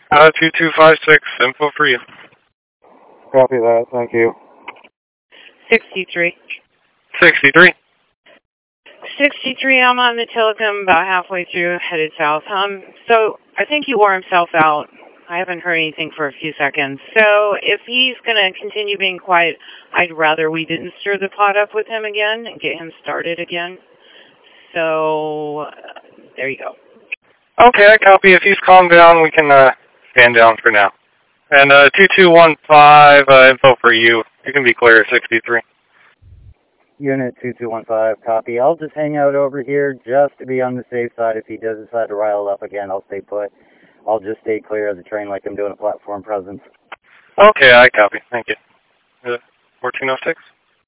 2256, info for you. Copy that, thank you. 63. 63. 63, I'm on the Telecom about halfway through, headed south. So I think he wore himself out. I haven't heard anything for a few seconds. So if he's going to continue being quiet, I'd rather we didn't stir the pot up with him again and get him started again. So there you go. Okay, I copy. If he's calmed down, we can stand down for now. And 2215, info for you. You can be clear, 63. Unit 2215, copy. I'll just hang out over here just to be on the safe side. If he does decide to rile up again, I'll stay put. I'll just stay clear of the train like I'm doing a platform presence. Okay, I copy. Thank you. 1406?